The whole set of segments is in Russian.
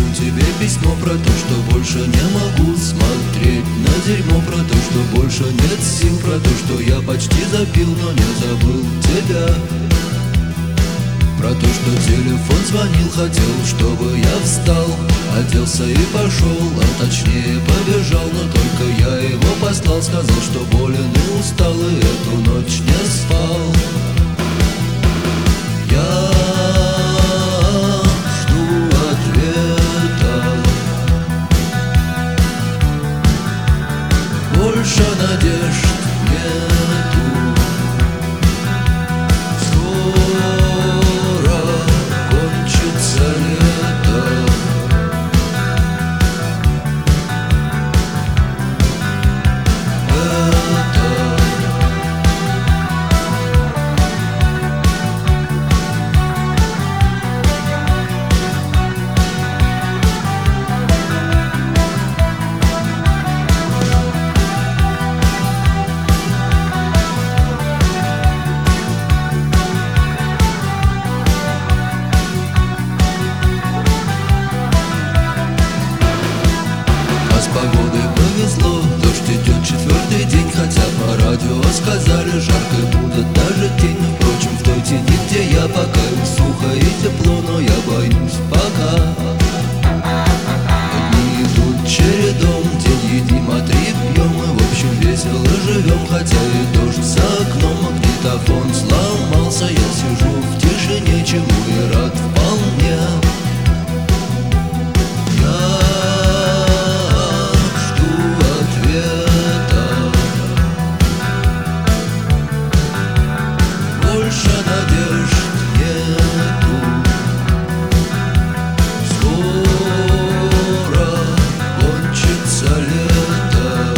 Пишу тебе письмо про то, что больше не могу смотреть на дерьмо, про то, что больше нет сил, про то, что я почти запил, но не забыл тебя. Про то, что телефон звонил, хотел, чтобы я встал, оделся и пошел, а точнее побежал. Но только я его послал, сказал, что болен и устал, и эту ночь не спал. Я жду ответа, больше надежд нету. Скоро кончится лето. С погодой повезло, дождь идет 4-й день, хотя по радио сказали, жарко будет даже тень. Впрочем, в той тени, где я, пока сухо и тепло, но я боюсь пока. Дни идут чередом, день едим, а 3 пьем, и в общем весело живем, хотя и дождь за окном, магнитофон сломался. Я сижу в тишине, чему и рад вполне. Больше надежд нету. Скоро кончится лето.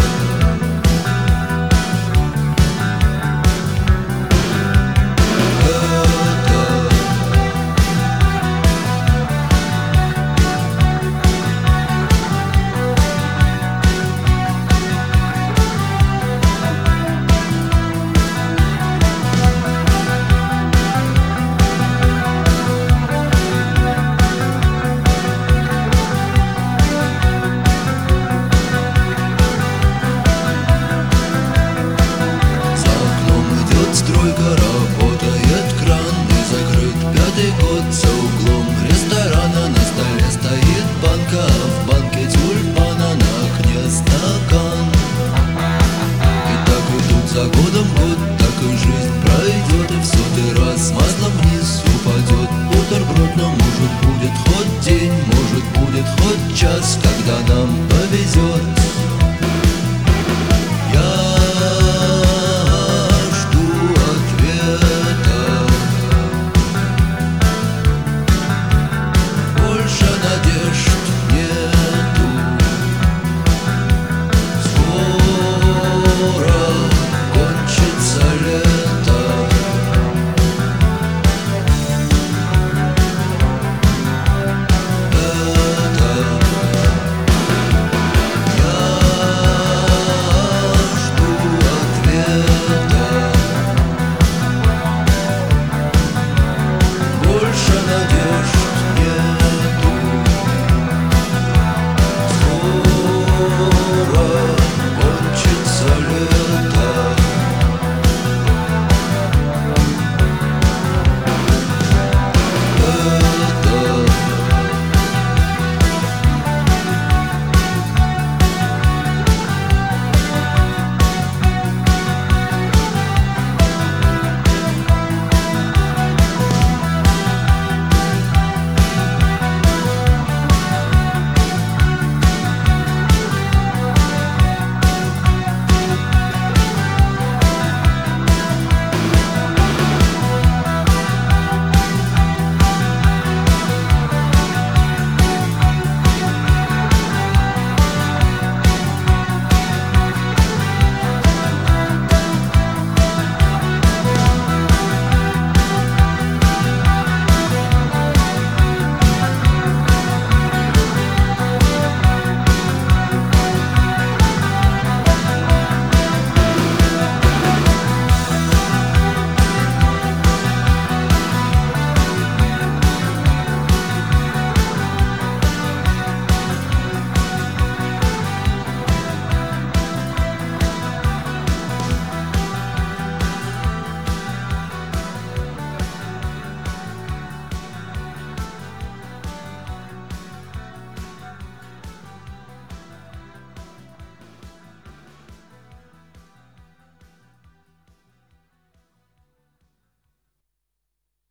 Стройка, работает кран, и закрыт 5-й год. За углом ресторана на столе стоит банка, а в банке тюльпана, на окне стакан. И так идут за годом год, так и жизнь пройдет, и в 100-й раз маслом вниз упадет бутерброд. Но может будет хоть день, может будет хоть час, когда нам